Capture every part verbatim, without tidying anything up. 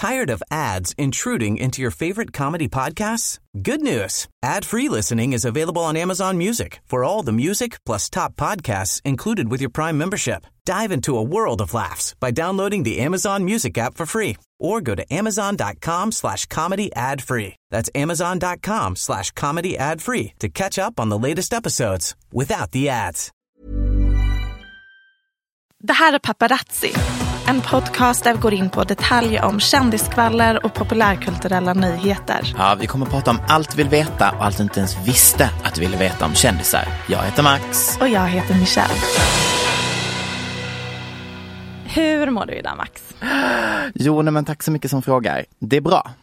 Tired of ads intruding into your favorite comedy podcasts? Good news. Ad-free listening is available on Amazon Music for all the music plus top podcasts included with your Prime membership. Dive into a world of laughs by downloading the Amazon Music app for free or go to amazon.com slash comedy ad free. That's amazon.com slash comedy ad free to catch up on the latest episodes without the ads. Det här är Paparazzi, en podcast där vi går in på detaljer om kändiskvaller och populärkulturella nyheter. Ja, vi kommer att prata om allt vi vill veta och allt du inte ens visste att du ville veta om kändisar. Jag heter Max. Och jag heter Michelle. Hur mår du idag, Max? Jo, nej, men tack så mycket som frågar. Det är bra.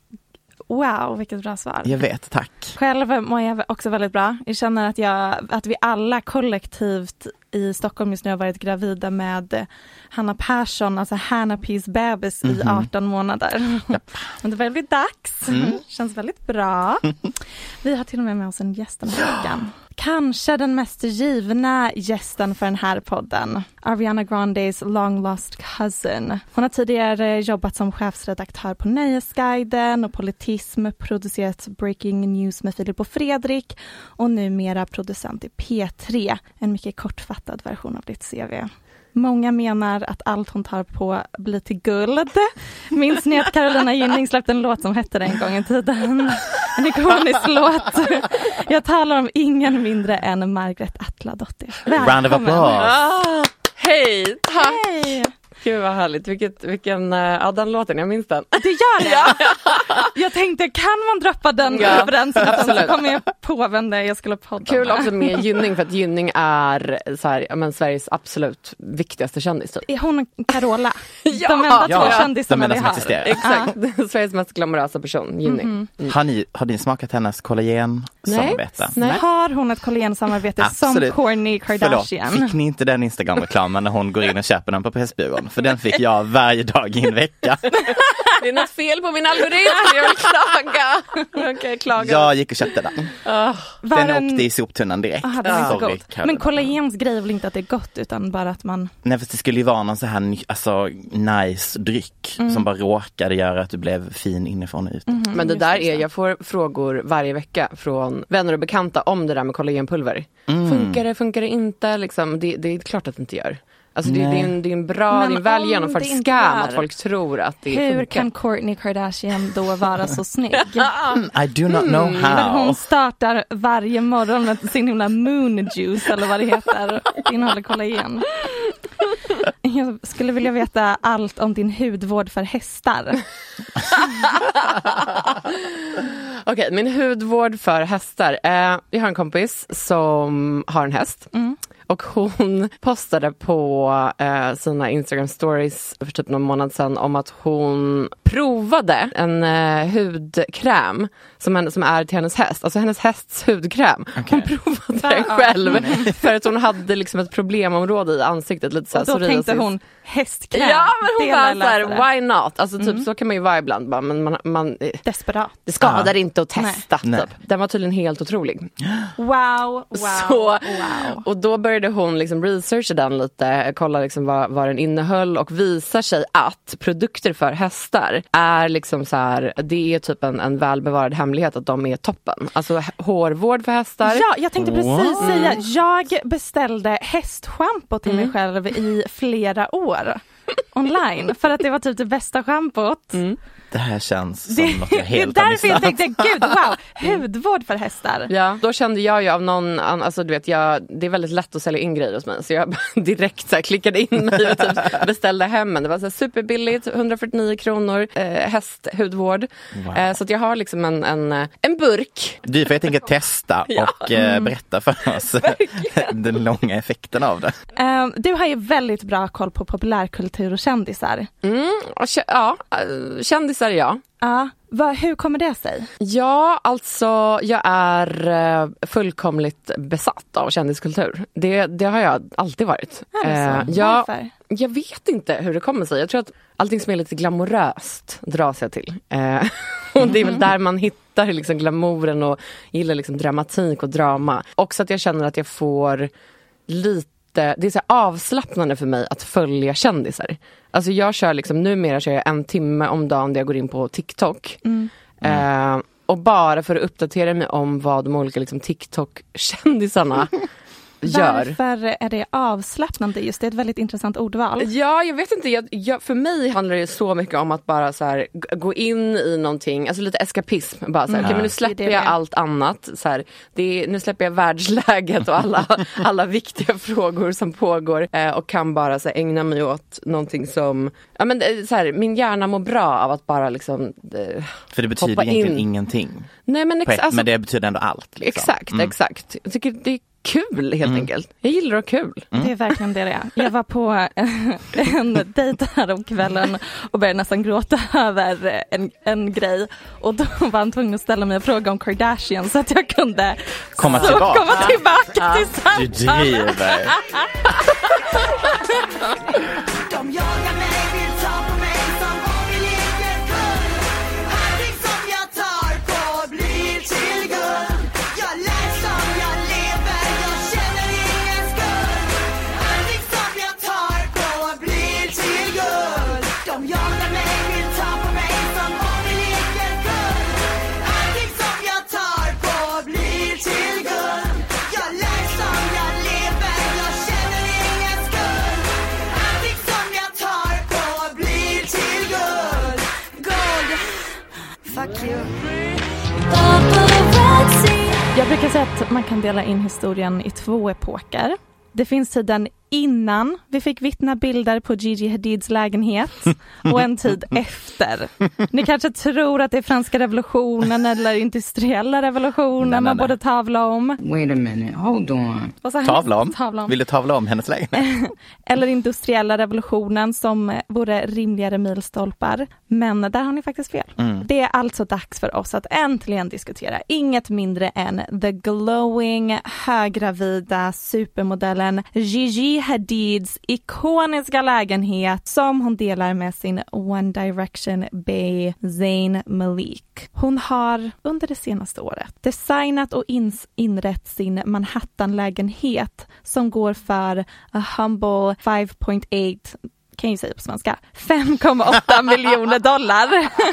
Wow, vilket bra svar. Jag vet, tack. Själv mår jag också väldigt bra. Jag känner att, jag, att vi alla kollektivt i Stockholm just nu har varit gravida med Hanna Persson, alltså Hanna P's bebis mm-hmm. i arton månader. Yep. Men det börjar bli dags. Mm. Känns väldigt bra. Vi har till och med med oss en gäst den här veckan. Kanske den mest givna gästen för den här podden. Ariana Grandes long lost cousin. Hon har tidigare jobbat som chefsredaktör på Nöjesguiden och Politism, producerat Breaking News med Filip och Fredrik och numera producent i P tre. En mycket kortfattad version av ditt C V. Många menar att allt hon tar på blir till guld. Minns ni att Carolina Gynning släppte en låt som hette det en gång i tiden? En ikonisk låt. Jag talar om ingen mindre än Margaret Atladottir. Round of applause. Ah, hej, tack. Hej. Gud vad härligt, Vilket, vilken, ja den låten, jag minns den. Det gör det. Jag tänkte, kan man droppa den ja, referensen så kommer jag på vem det jag skulle podda. Kul också med Gynning, för att Gynning är så här, ja, men Sveriges absolut viktigaste kändis. Typ. Är hon Carola? Ja, de enda ja, två kändisarna vi har. Existerar. Exakt, Sveriges mest glamorösa person, Gynning. Mm-hmm. Mm. Har, ni, har ni smakat hennes kollagen-samarbete? Nej. Nej. Har hon ett kollagen-samarbete som Kourtney Kardashian? Förlåt, fick ni inte den Instagram-reklamen när hon går in och köper den på Pressbyrån? För den fick jag varje dag i en vecka. Det är något fel på min algoritm, jag vill klaga. Okay, klaga. Jag gick och köpte den. Oh. Den den... åkte i soptunnan direkt. Aha, det är Sorry, gott. Men kollagens grej är väl inte att det är gott, utan bara att man... Nej, för det skulle ju vara någon så här alltså, nice dryck mm. som bara råkade göra att du blev fin inifrån och ut. Mm-hmm. Men det där är, jag får frågor varje vecka från vänner och bekanta om det där med kollagenpulver. Mm. Funkar det, funkar det inte? Liksom, det, det är klart att det inte gör. Alltså det, det, är en, det är en bra, det är en väl genomförd skam att folk tror att det Hur funkar. kan Kourtney Kardashian då vara så snygg? I do not know how. Men hon startar varje morgon med sin himla moon juice eller vad det heter. Det innehåller kollagen. Jag skulle vilja veta allt om din hudvård för hästar. Okej, okay, min hudvård för hästar. Eh, jag har en kompis som har en häst. Mm. Och hon postade på eh, sina Instagram stories för typ någon månad sedan om att hon provade en eh, hudkräm som, en, som är till hennes häst. Alltså hennes hästs hudkräm. Okay. Hon provade den själv mm. för att hon hade liksom ett problemområde i ansiktet. Lite så här, och då psoriasis. Tänkte hon hästkräm. Ja, men hon bara så här, why not? Alltså typ mm. så kan man ju vara ibland. Bara, men man, man, desperat. Det skadar ah. inte att testa. Nej. Typ. Den var tydligen helt otrolig. Wow, wow, så, wow. Och då började hon liksom researcha den lite, kolla liksom vad, vad den innehöll och visar sig att produkter för hästar är liksom så här, det är typ en, en välbevarad hemlighet att de är toppen. Alltså hårvård för hästar. Ja, jag tänkte precis wow. säga, jag beställde hästschampo till mm. mig själv i flera år online för att det var typ det bästa schampot. Mm. Det här känns som det, något jag helt det är därför jag tänkte, gud, wow, hudvård för hästar. Ja, då kände jag ju av någon, alltså du vet, jag, det är väldigt lätt att sälja in grejer hos mig. Så jag direkt så här, klickade in mig och typ beställde hem en. Det var så här, superbilligt, hundrafyrtionio kronor, eh, hästhudvård. Wow. Eh, så att jag har liksom en, en, en burk. Du får helt enkelt testa ja. och eh, berätta för oss den långa effekten av det. Uh, du har ju väldigt bra koll på populärkultur och kändisar. Mm, och, ja, kändisar. Ja. Ja, va, hur kommer det sig? Ja, alltså jag är fullkomligt besatt av kändiskultur. Det, det har jag alltid varit. Är det så? Eh, jag, Varför? Jag vet inte hur det kommer sig. Jag tror att allting som är lite glamoröst dras jag till. Eh, och det är väl där man hittar liksom glamouren och gillar liksom dramatik och drama. Också att jag känner att jag får lite jätte, det är så här avslappnande för mig att följa kändisar. Alltså jag kör liksom, numera kör jag en timme om dagen där jag går in på TikTok. Mm. Eh, och bara för att uppdatera mig om vad de olika liksom, TikTok-kändisarna gör. Varför är det avslappnande? Just det är ett väldigt intressant ordval. Ja, jag vet inte. Jag, jag, för mig handlar det så mycket om att bara så här, g- gå in i någonting. Alltså lite eskapism. Bara så här, mm. okay, men nu släpper det det jag det. allt annat. Så här, det är, nu släpper jag världsläget och alla, alla viktiga frågor som pågår. Eh, och kan bara så här, ägna mig åt någonting som... Ja, men, så här, min hjärna mår bra av att bara liksom eh, för det betyder egentligen in. ingenting. Nej, men, ex- ett, alltså, men det betyder ändå allt. Liksom. Exakt, mm. exakt. Jag tycker det är kul helt mm. enkelt. Jag gillar att ha kul. Mm. Det är verkligen det det är. Jag var på en dejt här om kvällen och började nästan gråta över en, en grej. Och då var han tvungen att ställa mig en fråga om Kardashian så att jag kunde komma tillbaka, komma tillbaka ja. till samtalet. Du driver. De jagar mig, vill ta på mig som om vi leker full. Allting som jag tar på blir till guld. Jag lär som jag lever, jag känner ingen skuld. Allting som jag tar på blir till guld. De jagar mig, vill ta på mig som om vi leker full. Allting som jag tar på blir till guld. Jag lär som jag lever, jag känner ingen skuld. Allting som jag tar på blir till guld. Gold. Fuck you. Jag brukar säga att man kan dela in historien i två epoker. Det finns tiden innan vi fick vittna bilder på Gigi Hadids lägenhet och en tid efter. Ni kanske tror att det är franska revolutionen eller industriella revolutionen nej, nej, man nej. borde tavla om. Wait a minute, hold on. Tavla om? tavla om? Vill du tavla om hennes lägenhet? Eller industriella revolutionen som vore rimligare milstolpar. Men där har ni faktiskt fel. Mm. Det är alltså dags för oss att äntligen diskutera inget mindre än the glowing, höggravida supermodellen Gigi Hadids ikoniska lägenhet som hon delar med sin One Direction bae Zayn Malik. Hon har under det senaste året designat och ins- inrett sin Manhattan-lägenhet som går för a humble fem komma åtta kan jag säga på svenska, fem komma åtta miljoner dollar.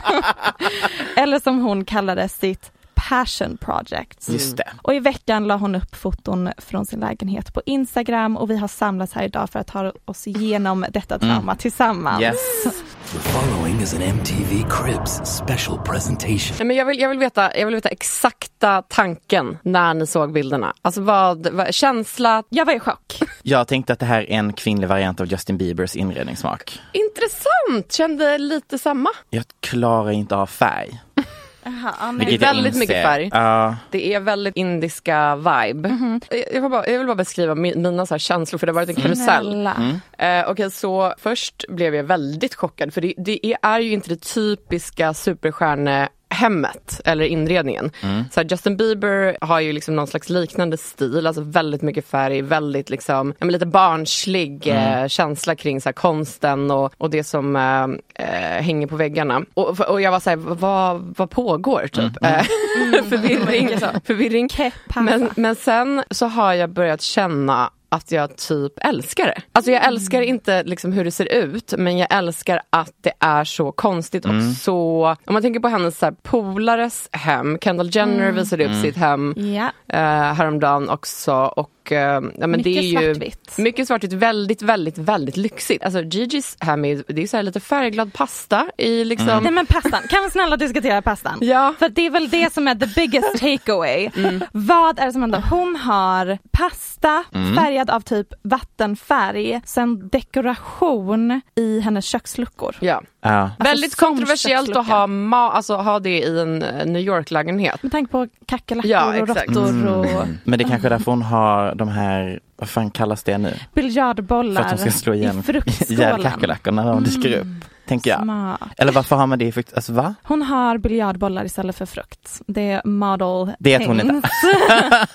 Eller som hon kallade sitt passion project. Just det. Och i veckan la hon upp foton från sin lägenhet på Instagram och vi har samlats här idag för att ta oss igenom detta trauma mm. tillsammans. Yes. The following is an M T V Cribs special presentation. Men jag vill jag vill veta jag vill veta exakta tanken när ni såg bilderna. Alltså vad, vad känsla? Jag var i chock. Jag tänkte att det här är en kvinnlig variant av Justin Biebers inredningssmak. Intressant. Kände lite samma. Jag klarar inte av färg. Aha, det är väldigt mycket färg. Uh. Det är väldigt indiska vibe. Mm-hmm. Jag, jag, bara, jag vill bara beskriva mina så här känslor för det har varit en karusell. Mm. Uh, Okej, okay, så först blev jag väldigt chockad för det, det är ju inte det typiska superstjärne hemmet eller inredningen. Mm. Så här, Justin Bieber har ju liksom någon slags liknande stil, alltså väldigt mycket färg, väldigt liksom ja, men lite barnslig mm. eh, känsla kring så här, konsten och, och det som eh, hänger på väggarna. Och, och jag var så här, vad, vad pågår typ? Mm. Mm. förvirring. förvirring. Men, men sen så har jag börjat känna att jag typ älskar det. Alltså jag älskar inte liksom hur det ser ut, men jag älskar att det är så konstigt mm. och så... Om man tänker på hennes så här, polares hem, Kendall Jenner mm. visade upp mm. sitt hem yeah. eh, häromdagen också och ja, men mycket det är ju svartvitt. Mycket svartvitt, väldigt, väldigt, väldigt lyxigt. Alltså Gigis hem är, det är så här lite färgglad pasta i liksom... Mm. Nej men pastan, kan vi snälla diskutera pastan? Ja. För det är väl det som är the biggest takeaway. Mm. Vad är det som händer? Hon har pasta mm. färgad av typ vattenfärg, sen dekoration i hennes köksluckor. Ja. Uh. Alltså, väldigt kontroversiellt att ha, ma- alltså, ha det i en New York-lägenhet. Med tanke på kackerlackor ja, och råttor och... Mm. Men det är kanske därför hon har de här, vad fan kallas det nu? Biljardbollar. För att de ska slå igen i ihjäl kackerlackorna när de dyker upp. Mm. Tänker jag. Smart. Eller varför har man det i frukt? Alltså va? Hon har biljardbollar istället för frukt. Det är model det är hon inte.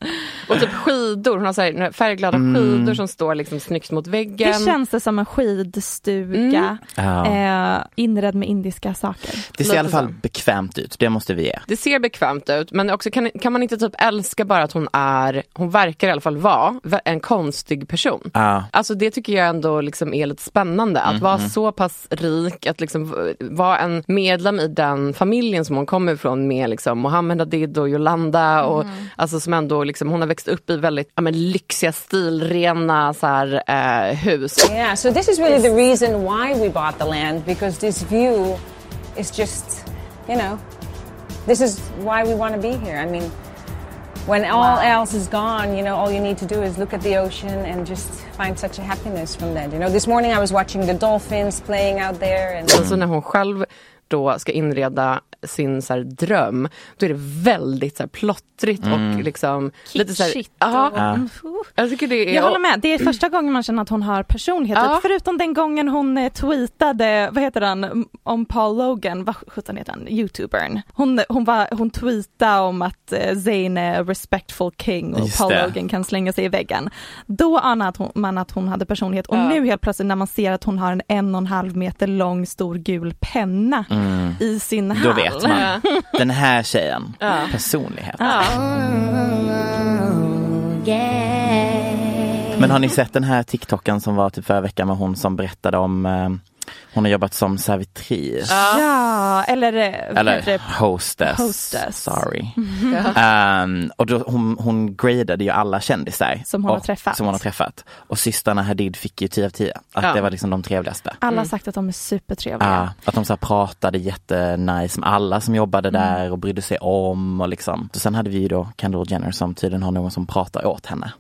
Och typ skidor, hon har så här färgglada mm. skidor som står liksom snyggt mot väggen. Det känns det som en skidstuga mm. eh, inredd med indiska saker. Det ser Lite i alla fall så. bekvämt ut, det måste vi ge. Det ser bekvämt ut, men också kan, kan man inte typ älska bara att hon är, hon verkar i alla fall vara en konstig person. Uh. Alltså det tycker jag ändå liksom är lite spännande, att mm, vara mm. så pass rik, att liksom vara en medlem i den familjen som hon kommer ifrån med liksom Mohammed Hadid och Yolanda och mm. alltså som ändå liksom, hon har växt upp i väldigt ja, men, lyxiga, stilrena så här, eh, hus. Yeah, so this is really the reason why we bought the land, because this view is just, you know, this is why we want to be here. I mean, when all wow. else is gone, you know, all you need to do is look at the ocean and just find such a happiness from that. You know, this morning I was watching the dolphins playing out there. And alltså när hon själv då ska inreda sin så här dröm, då är det väldigt så här plottrigt mm. och liksom lite så här, ja, ja. Jag tycker det är, jag håller med, det är första gången man känner att hon har personlighet, ja. Förutom den gången hon tweetade, vad heter han, om Paul Logan, vad sjutton heter han, YouTubern. Hon, hon, var, hon tweetade om att Zayn är respectful king och just Paul det. Logan kan slänga sig i väggen. Då anade man att hon hade personlighet och ja. Nu helt plötsligt när man ser att hon har en en och en halv meter lång stor gul penna mm. i sin hand. Då vet man. Den här tjejen, ja. Personlighet. Ja. Men har ni sett den här TikToken som var typ förra veckan med hon som berättade om eh, hon har jobbat som servitris. Ja, ja eller, eller hostess. hostess. Sorry. Mm. Um, och då, hon, hon gradade ju alla kändisar. Som hon och, har träffat. Som hon har träffat. Och systrarna Hadid fick ju tio av tio. Att ja. Det var liksom de trevligaste. Alla har sagt att de är supertrevliga. Ja, att de så här pratade jättenice med alla som jobbade mm. där och brydde sig om. Och liksom. Och sen hade vi ju då Kendall Jenner som tydligen har någon som pratar åt henne.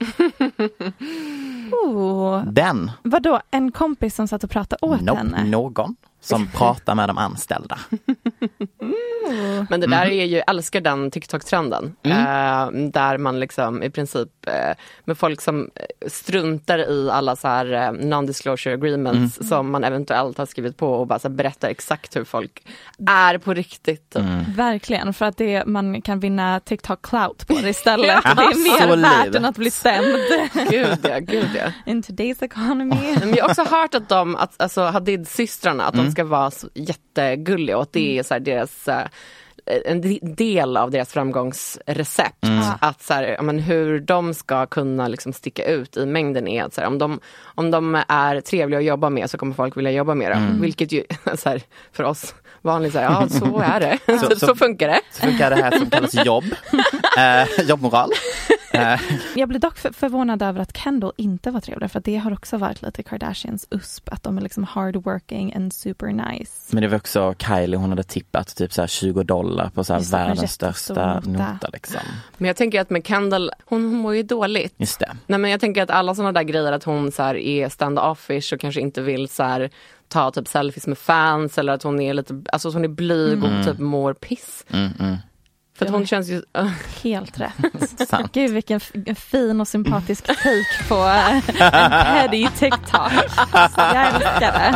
Oh. Den. Vadå, en kompis som satt och pratade åt nope, henne? Någon som pratar med de anställda. Mm. Men det där är ju, älskar den TikTok-trenden. Mm. Eh, där man liksom i princip eh, med folk som struntar i alla så här eh, non-disclosure agreements mm. som man eventuellt har skrivit på och bara så här, berättar exakt hur folk är på riktigt. Mm. Verkligen, för att det, man kan vinna TikTok-clout på det istället. Ja, det är mer värt än att bli stämd. Gud ja, gud ja. In today's economy. Men jag har också hört att de, att, alltså Hadid-systrarna, att mm. de ska vara så jättegulliga och att det är så här deras en del av deras framgångsrecept mm. att så här, men hur de ska kunna liksom sticka ut i mängden är att så här, om de om de är trevliga att jobba med så kommer folk vilja jobba med dem, mm. vilket ju så här, för oss vanligt så här, ja så är det. så, så, så funkar det. Så funkar det här som kallas jobb. eh, jobbmoral. Jag blev dock förvånad över att Kendall inte var trevlig, för att det har också varit lite Kardashians usp, att de är liksom hardworking and super nice. Men det var också Kylie, hon hade tippat typ så här tjugo dollar på så här världens största nota liksom. Men jag tänker att med Kendall, hon, hon mår ju dåligt. Just det. Nej, men jag tänker att alla sådana där grejer, att hon så här är stand-offish och kanske inte vill så här ta typ selfies med fans, eller att hon är lite, alltså hon är blyg mm. och typ mår piss. Mm, mm. För att hon känns ju... Uh. Helt rätt. Gud, vilken f- fin och sympatisk take på uh, en petty TikTok. Så jag älskar det.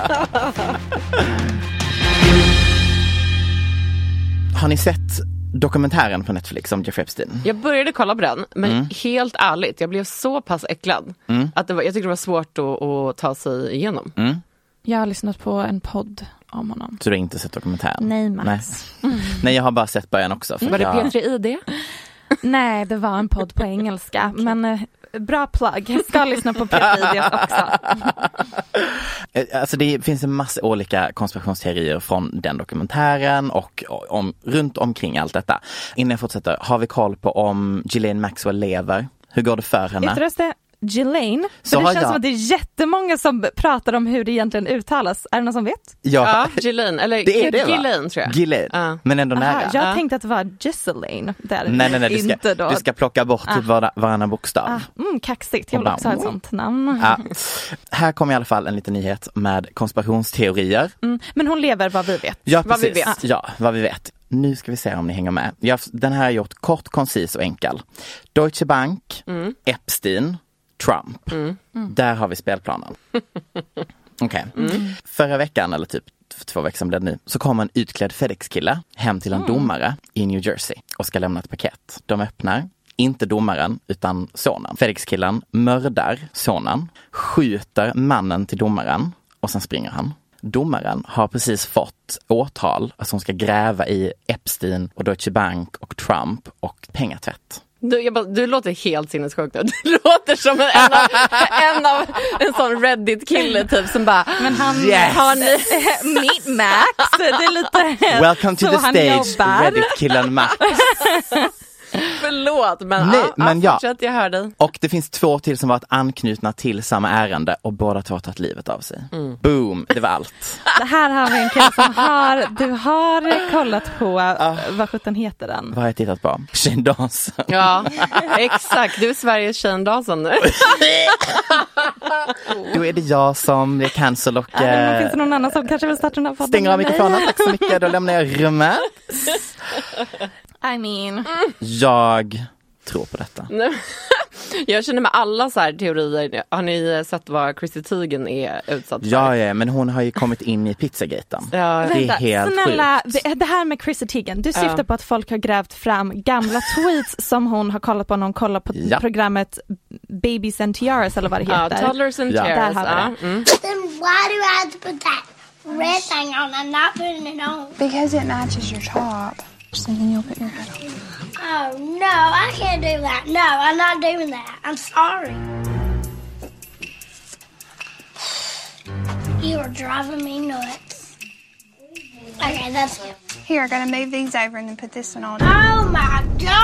Har ni sett dokumentären på Netflix om Jeffrey Epstein? Jag började kolla på den, men mm. helt ärligt, jag blev så pass äcklad mm. att det var, jag tyckte det var svårt att, att ta sig igenom. Mm. Jag har lyssnat på en podd om honom. Så du har inte sett dokumentären? Nej, Max. Nej, mm. Nej, jag har bara sett början också. För var det jag... P tre I D? Nej, det var en podd på engelska. Okay. Men eh, bra plugg. Jag ska lyssna på P tre I D också. Alltså det finns en massa olika konspirationsteorier från den dokumentären och om, runt omkring allt detta. Innan jag fortsätter, har vi koll på om Ghislaine Maxwell lever? Hur går det för henne? Yttras det Ghislaine? Så det känns jag... som att det är jättemånga som pratar om hur det egentligen uttalas. Är det någon som vet? Ja, ja Ghislaine. Eller det är det, Ghislaine, tror jag. Ghislaine, uh. men ändå Aha, nära. jag uh. tänkte att det var Ghislaine. Där. Nej, nej, nej. Du ska, inte då. du ska plocka bort uh. typ var, varannan bokstav. Uh. Mm, kaxigt. Jag vill också ha ett sånt namn. Uh. Här kommer i alla fall en liten nyhet med konspirationsteorier. Mm. Men hon lever vad vi vet. Ja, vad vi vet. Uh. Ja, vad vi vet. Nu ska vi se om ni hänger med. Jag, den här är gjort kort, koncis och enkel. Deutsche Bank, mm. Epstein, Trump. Mm. Mm. Där har vi spelplanen. Okej. Okay. Mm. Förra veckan, eller typ för två veckor sedan blev det nu, så kom en utklädd FedEx-kille hem till en mm. domare i New Jersey och ska lämna ett paket. De öppnar, inte domaren utan sonen. FedEx-killen mördar sonen, skjuter mannen till domaren och sen springer han. Domaren har precis fått åtal, alltså hon ska gräva i Epstein och Deutsche Bank och Trump och pengatvätt. Du, jag bara, du låter helt sinnessjukt. Du låter som en, en, av, en av en sån Reddit-kille typ som bara, men han yes. har ni Meet Max. Det är lite welcome to the stage, Reddit-killen Max. Förlåt, men, Nej, ja, men ja, ja. fortsätt, jag hör dig. Och det finns två till som varit anknutna till samma ärende och båda två har tagit livet av sig. Mm. Boom, det var allt. Det här har vi en kille som har, du har kollat på, uh, vad sjutton heter den? Vad har jag tittat på? Shane Dawson. Ja, exakt. Du är Sveriges Shane Dawson nu. Då är det jag som är cancel och... Äh, men finns det någon annan som kanske vill starta den här podden? Stänger av mikrofonen, tack så mycket. Då lämnar jag rummet. I mean. Jag tror på detta. Jag känner med alla så här teorier. Har ni sett vad Chrissy Teigen är utsatt för? Ja, ja, men hon har ju kommit in i pizzagaten. Ja. Det är Vänta, helt snälla, sjukt. det, det här med Chrissy Teigen, du syftar Ja. på att folk har grävt fram gamla tweets som hon har kollat på när hon kollar på Ja. programmet Babies and Tiaras eller vad det Ja, heter. Toddlers and Ja. Tiaras. Där har vi Ja. Mm. Then why do I have to put that red thing on? I'm not putting it on. Because it matches your top. So then you'll put your head on. Oh, no, I can't do that. No, I'm not doing that. I'm sorry. You are driving me nuts. Okay, that's it. Here, I gotta move these over and then put this one on. Oh, my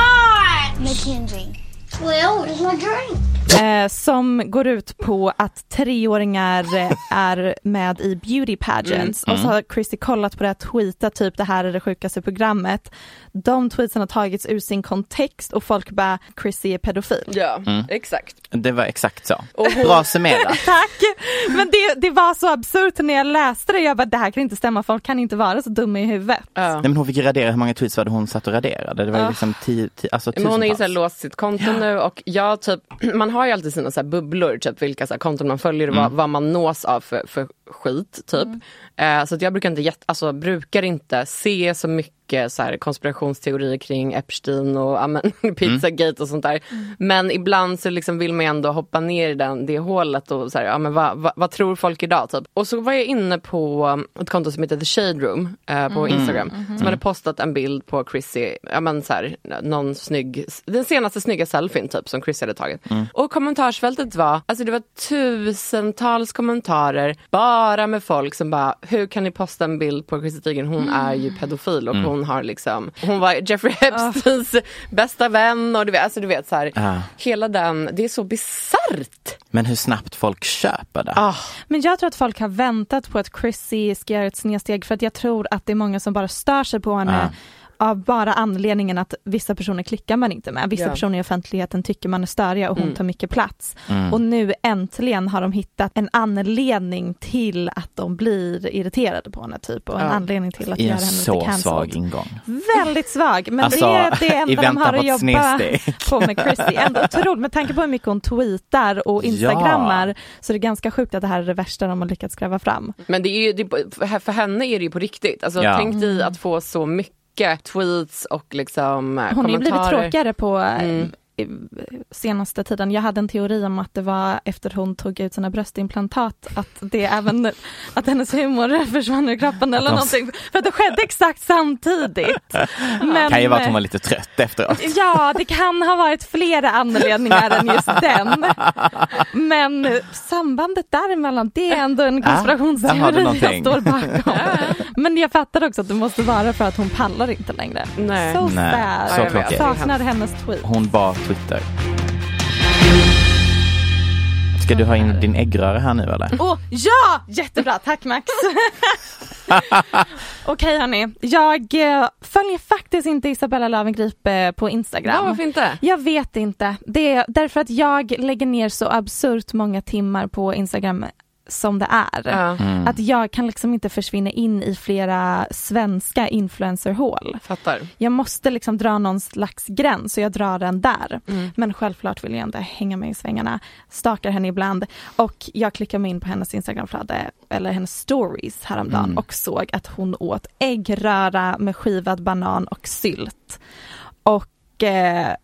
gosh. Mackenzie. Well, where's my drink? Eh, som går ut på att treåringar eh, är med i beauty pageants. Mm, och så har Chrissy kollat på det här, tweetat typ det här är det sjukaste programmet. De tweetsen har tagits ur sin kontext och folk bara, Chrissy är pedofil. Ja, exakt. Det var exakt så. Och hon- Bra summerat. Tack! Men det, det var så absurt när jag läste det. Jag bara, det här kan inte stämma. Folk kan inte vara så dumma i huvudet. Ja. Nej, men hon fick ju radera, hur många tweets var det hon satt och raderade? Det var ju liksom tio, tio, alltså Men hon har ju så här tusentals. låst sitt konto nu och jag typ, man har ju alltid sina så här bubblor, typ vilka så här konton man följer och vad, vad man nås av för, för skit typ. Eh, så att jag brukar inte, jätt, alltså, brukar inte se så mycket så här konspirationsteorier kring Epstein och amen, Pizzagate och sånt där. Men ibland så liksom vill man ändå hoppa ner i den, det hålet och så här, ja, men vad, vad, vad tror folk idag typ? Och så var jag inne på ett konto som heter The Shade Room eh, på Instagram som hade postat en bild på Chrissy, ja men så här, någon snygg, den senaste snygga selfien typ som Chrissy hade tagit. Och kommentarsfältet var, alltså det var tusentals kommentarer bara med folk som bara, hur kan ni posta en bild på Chrissy Teigen? Hon är ju pedofil och hon har liksom, hon var Jeffrey Epsteins bästa vän och du vet, alltså du vet så här, Ah. hela den, det är så bisarrt. Men hur snabbt folk köper det. Ah. Men jag tror att folk har väntat på att Chrissy ska göra ett snedsteg för att jag tror att det är många som bara stör sig på henne av bara anledningen att vissa personer klickar man inte med. Vissa Ja. personer i offentligheten tycker man är störiga och hon Mm. tar mycket plats. Mm. Och nu äntligen har de hittat en anledning till att de blir irriterade på henne typ och en Ja. anledning till att I göra en henne lite så cancelled. svag ingång. Väldigt svag, men Alltså, det är det i enda de väntan har på att ett jobba snedsteg. på med Chrissy. Ändå otroligt, med tanke på hur mycket hon tweetar och instagrammar Ja. så är det ganska sjukt att det här är det värsta de har lyckats gräva fram. Men det är ju, det, för- för henne är det ju på riktigt. Alltså Ja. tänk dig att få så mycket tweets och liksom eh, Hon har ju blivit kommentarer. tråkigare på Mm. eh, senaste tiden. Jag hade en teori om att det var efter hon tog ut sina bröstimplantat att det även att hennes humor försvann ur kroppen eller de- någonting. För att det skedde exakt samtidigt. Men, Kan ju vara att hon var lite trött efteråt. ja, det kan ha varit flera anledningar än just den. Men sambandet däremellan, det är ändå en där har du konspirationsteori jag någonting. står bakom. Men jag fattar också att det måste vara för att hon pallar inte längre. Nej. So Nej, sad. så jag vet. tråkigt. Saknar hennes tweet. Hon bar Twitter. Ska du ha in din äggröra här nu eller? Åh, ja! Jättebra, tack Max. Okej hörni, jag eh, följer faktiskt inte Isabella Löwengrip eh, på Instagram. Ja, varför inte? Jag vet inte. Det är därför att jag lägger ner så absurt många timmar på Instagram som det är. Ja, Mm. Att jag kan liksom inte försvinna in i flera svenska influencerhål. fattar. Jag måste liksom dra någon slags gräns och jag drar den där. Mm. Men självklart vill jag inte hänga med i svängarna. Stakar henne ibland. Och jag klickar mig in på hennes Instagramflöde eller hennes stories häromdagen Mm. och såg att hon åt äggröra med skivad banan och sylt. Och eh,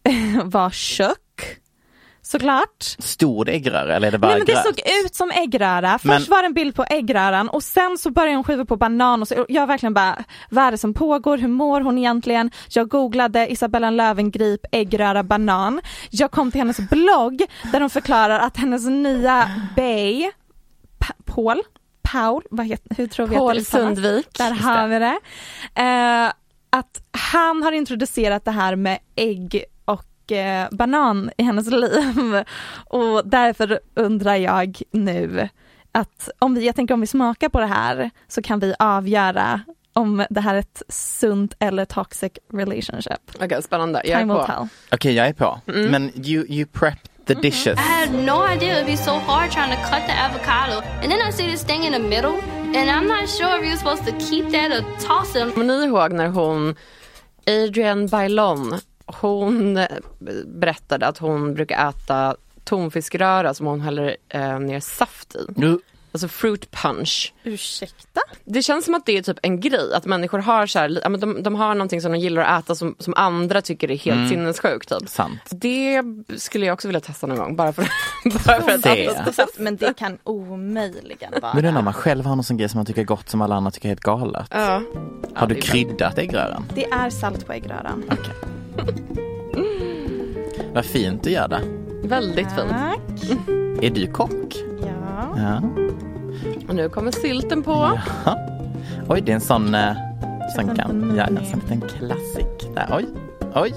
var tjock. Såklart. Stor äggröra eller är det bara Nej, men det gröt? såg ut som äggröra. Först Men... var det en bild på äggröran och sen så började hon skiva på banan och så, jag verkligen bara, vad är det som pågår? Hur mår hon egentligen? Jag googlade Isabella Löwengrip äggröra banan. Jag kom till hennes blogg där hon förklarar att hennes nya bae pa- Paul Paul, vad heter, hur tror vi Paul att det uttalas? Sundvik. Där har vi det. Eh, att han har introducerat det här med ägg och eh, banan i hennes liv. Och därför undrar jag nu att om vi, jag tänker om vi smakar på det här så kan vi avgöra om det här är ett sunt eller toxic relationship. Okej, okay, spännande. Jag Time är will på. tell. Okej, okay, jag är på. Mm. Men you, you prepped the dishes. I had no idea it'd be so hard trying to cut the avocado. And then I see this thing in the middle. And I'm not sure if you're supposed to keep that or toss it. Men ni ihåg när hon, Adrienne Bailon, hon berättade att hon brukar äta tonfiskröra som hon häller eh, ner saft i. Mm. Alltså fruit punch. Ursäkta? Det känns som att det är typ en grej. Att människor har så här, ja, men de, de har någonting som de gillar att äta som, som andra tycker är helt mm. sinnessjukt. Typ. Sant. Det skulle jag också vilja testa någon gång. Bara för, bara för att äta. Men det kan omöjligen vara. Men det är när man själv har någon sån grej som man tycker är gott som alla andra tycker är helt galet. Ja. Har ja, du kryddat äggröran? Det är salt på äggröran. Okej. Okay. Vad fint du gör det. Väldigt fint. Tack. Är du kock? Ja. Ja. Och nu kommer sylten på. Jaha. Oj, det är en sån, uh, sån kan, ja, en sån liten klassik. Där, oj, oj.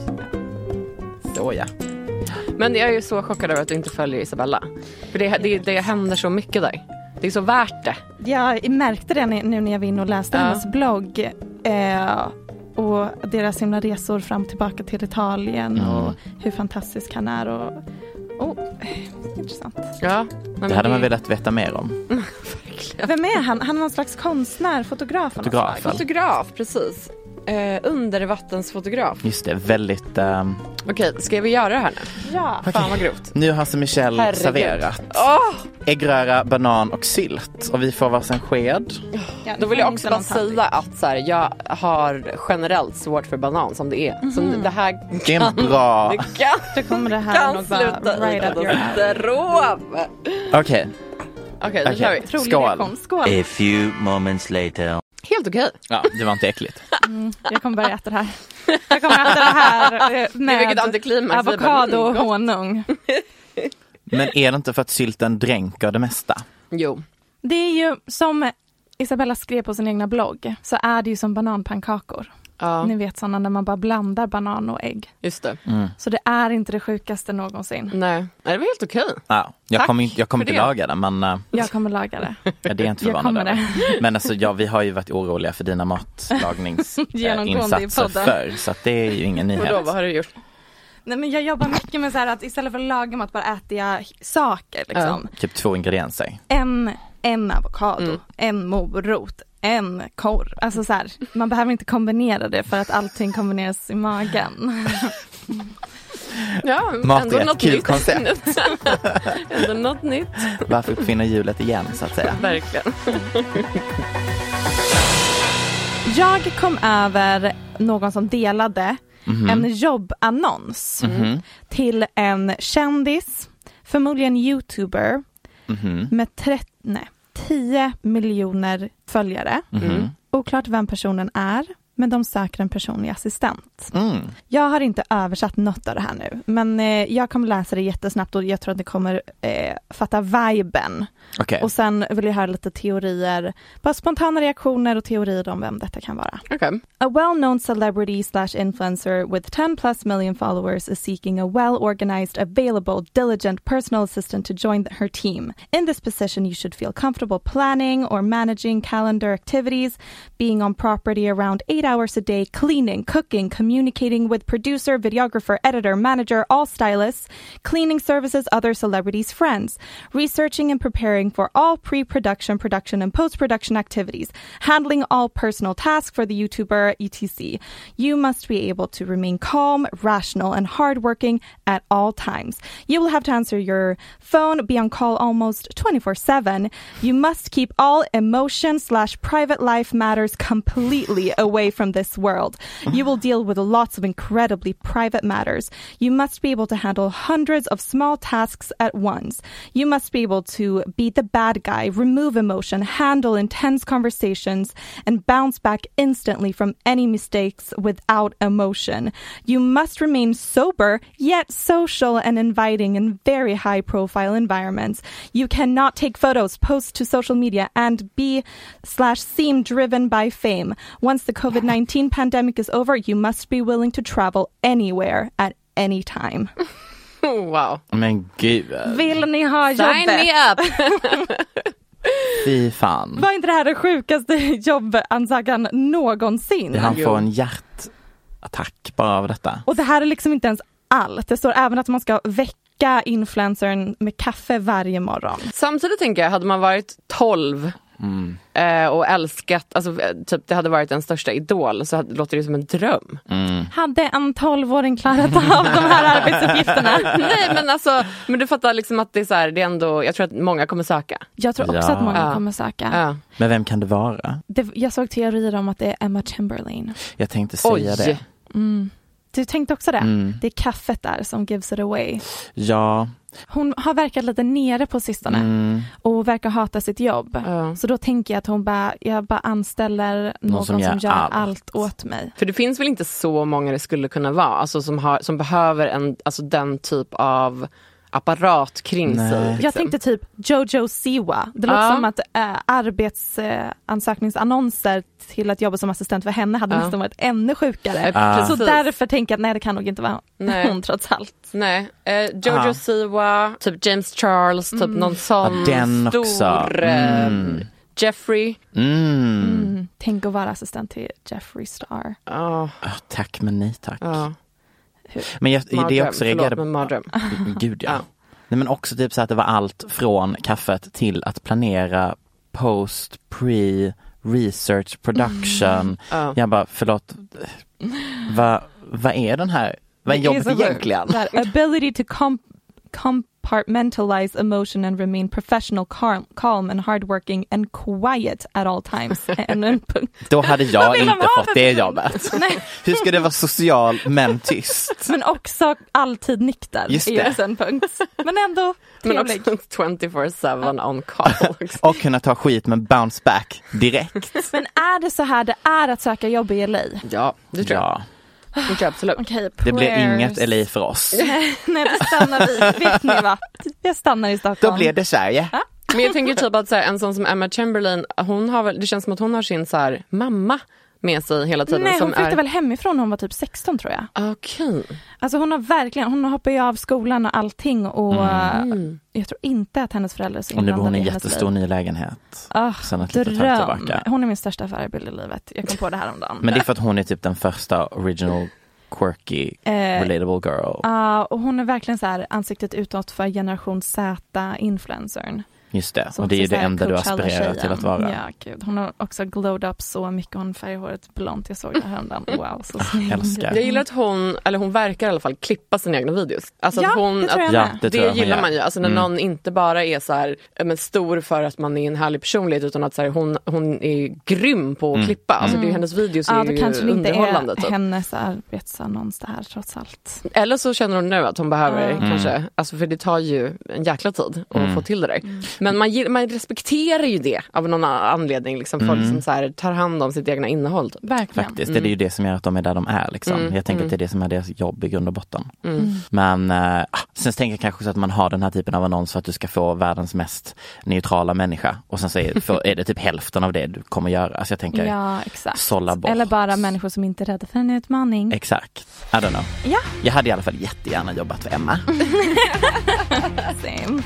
Så ja. Men jag är ju så chockad över att du inte följer Isabella. För det, det, det händer så mycket där. Det är så värt det. Jag märkte det nu när jag var inne och läste ja. hennes blogg. Eh, och deras himla resor fram tillbaka till Italien. Mm. Och hur fantastisk han är. Och, oh, intressant. Ja, det hade man velat veta mer om. Vem är han? Han är någon slags konstnär, fotograf. Fotograf, fotograf precis. Eh, undervattensfotograf. Just det, väldigt... Um... Okej, ska vi göra det här nu? Ja. Okay. Fan vad grovt. Nu har så Michelle Herregud. serverat oh! äggröra, banan och sylt. Och vi får varsin sked. Ja, då vill jag också bara säga att så här, jag har generellt svårt för banan som det är. Mm-hmm. Så det här kan... Det är en bra... Det kan, det kommer det här nog bara right up your alley. Okej. Okej, då kör vi. Skål. Skål. A few moments later. Helt okej. Ja, det var inte äckligt. Mm, jag kommer börja äta det här. Jag kommer äta det här med avokado och honung. Men är det inte för att sylten dränker det mesta? Jo. Det är ju som Isabella skrev på sin egna blogg, så är det ju som bananpannkakor. Ja. Ni vet sådana när man bara blandar banan och ägg. Just det. Mm. Så det är inte det sjukaste någonsin. Nej, det var helt okej. Ja, jag Tack kommer inte, jag kommer inte det. laga det, men... Uh, jag kommer laga det. Ja, det är inte förvånande. Det. Men alltså, ja, vi har ju varit oroliga för dina matlagningsinsatser äh, förr, så att det är ju ingen nyhet. Och då, vad har du gjort? Nej, men jag jobbar mycket med så här att istället för att laga mat bara äter jag saker. Liksom. Ja. Typ två ingredienser. En, en avokado, mm. en morot, en korv. Alltså så här, man behöver inte kombinera det för att allting kombineras i magen. Ja, mat ändå är ett något kul nytt. koncept. Ändå något nytt. Varför uppfinna hjulet igen, så att säga. Verkligen. Jag kom över någon som delade mm-hmm. en jobbannons mm-hmm. till en kändis, förmodligen YouTuber mm-hmm. med trettio, nej, tio miljoner följare. Mm-hmm. Oklart vem personen är, men de söker en personlig assistent. Mm. Jag har inte översatt något av det här nu, men eh, jag kommer läsa det jättesnabbt och jag tror att det kommer eh, fatta viben. Okay. Och sen vill jag höra lite teorier, bara spontana reaktioner och teorier om vem detta kan vara. Okay. A well-known celebrity slash influencer with ten plus million followers is seeking a well-organized, available, diligent personal assistant to join her team. In this position, you should feel comfortable planning or managing calendar activities, being on property around eight hours a day, cleaning, cooking, communicating with producer, videographer, editor, manager, all stylists, cleaning services, other celebrities, friends, researching and preparing for all pre-production, production, and post-production activities, handling all personal tasks for the YouTuber, et cetera. You must be able to remain calm, rational, and hardworking at all times. You will have to answer your phone, be on call almost twenty-four seven. You must keep all emotion slash private life matters completely away from this world. You will deal with lots of incredibly private matters. You must be able to handle hundreds of small tasks at once. You must be able to be the bad guy, remove emotion, handle intense conversations, and bounce back instantly from any mistakes without emotion. You must remain sober, yet social and inviting in very high-profile environments. You cannot take photos, post to social media, and be slash seem driven by fame. Once the covid nineteen pandemic is over, you must be willing to travel anywhere at any time. Wow. Men gud. Vill ni ha jobbet? Sign me up! Fy fan. Var inte det här det sjukaste jobbansökan någonsin? Det han får en hjärtattack bara av detta. Och det här är liksom inte ens allt. Det står även att man ska väcka influencern med kaffe varje morgon. Samtidigt tänker jag, hade man varit tolv mm. eh, och älskat, alltså typ det hade varit den största idol, så hade, låter det som en dröm. Mm. Hade en tolvåring klarat av de här arbetsuppgifterna? Nej, men alltså, men du fattar liksom att det är så här, det är ändå, jag tror att många kommer söka. Jag tror också ja. att många ja. kommer söka. Ja. Men vem kan det vara? Det, jag såg teorier om att det är Emma Chamberlain. Jag tänkte säga Oj. det. Mm. Du tänkte också det? Mm. Det är kaffet där som gives it away. Ja. Hon har verkat lite nere på sistone Mm. och verkar hata sitt jobb. Ja. Så då tänker jag att hon bara, jag bara anställer någon, någon som, som gör, allt. allt åt mig. För det finns väl inte så många det skulle kunna vara, alltså som, har, som behöver en, alltså den typ av apparat kring Nej. sig. Liksom. Jag tänkte typ Jojo Siwa. Det låter Ja. som att äh, arbetsansökningsannonser äh, till att jobba som assistent för henne hade Ja. nästan varit ännu sjukare. Ja. Så därför tänker jag att nej, det kan nog inte vara Nej. hon trots allt. Nej, eh, Jojo Ja. Siwa, typ James Charles, typ Mm. någon sån Ja, den stor också. eh, Mm. Jeffrey. Mm. Mm. Tänk att vara assistent till Jeffree Star. Oh, Oh, tack men nej tack. oh. Men jag, det är Mardröm, också förlåt, reagerade men mardröm. Gud ja. Ja. Nej, men också typ så att det var allt från kaffet till att planera post, pre, research, production. Ja. Jag bara, förlåt. Vad vad är den här? Vad är jobbet Det är så egentligen? sjukt. That ability to com- compartmentalize emotion and remain professional, calm, calm and hardworking and quiet at all times. En, en punkt. Då hade Vad jag vill de inte ha fått för det person? jobbet. Nej. Hur ska det vara social men tyst? Men också alltid nykter. Just är ju det. också en punkt. Men ändå Men trevlig. också twenty-four seven on call. Och kunna ta skit med bounce back direkt. Men är det så här det är att söka jobb i L A? Ja, det tror jag. Ja, Det tror jag absolut. Okej, det blir prayers. inget L A för oss. Nej, då stannar vi. Vet ni vad? Jag stannar i Stockholm. Då blir det Sverige. Men jag tänker typ att så här, en sån som Emma Chamberlain, hon har väl, det känns som att hon har sin så här mamma med sig hela tiden. Nej, hon som flyttade är... väl hemifrån när hon var typ sexton tror jag. Okej. Alltså hon har verkligen, hon hoppar ju av skolan och allting och Mm. jag tror inte att hennes föräldrar är så Och nu bor hon inblandade i en i hennes jättestor liv. ny lägenhet. Ah, Sen ett litet tag dröm. tillbaka. Hon är min största förebild i livet. Jag kom på det här om dagen. Men det är för att hon är typ den första original quirky, Eh, relatable girl. Ja, och hon är verkligen så här ansiktet utåt för generation Z-influencern. Just det, Som och det är ju också det så här enda du aspirerar Coachella-tjejen. till att vara. Ja, gud. Hon har också glowed up så mycket. Hon färgar håret blont. Jag såg det här om dagen. Wow, så snygg. älskar. Jag gillar att hon, eller hon verkar i alla fall klippa sina egna videos. Alltså Ja, att hon, det tror jag att, Ja, med. det det tror jag hon gillar gör. man ju. Alltså när Mm. någon inte bara är så här, ja, men stor för att man är en härlig personlighet, utan att så här, hon, hon är grym på att Mm. klippa. Alltså det är hennes videos Ja, är det ju kanske inte underhållande. är Typ. hennes arbetsannons det här trots allt. Eller så känner hon nu att hon behöver Mm. kanske, alltså för det tar ju en jäkla tid att Mm. få till det där. Men man, gill- man respekterar ju det av någon anledning. Liksom, folk Mm. som så här, tar hand om sitt egna innehåll. Typ. Verkligen. Faktiskt, det är ju det som gör att de är där de är liksom. Mm, Jag tänker mm. att det är det som är deras jobb i grund och botten. Mm. Men äh, sen tänker jag kanske så att man har den här typen av annons för att du ska få världens mest neutrala människa. Och sen så är, för, är det typ hälften av det du kommer göra. Alltså jag tänker, Ja, exakt. sålla bort. Eller bara människor som inte är rädda för en utmaning. Exakt, I don't know. Ja. Jag hade i alla fall jättegärna jobbat för Emma. Same.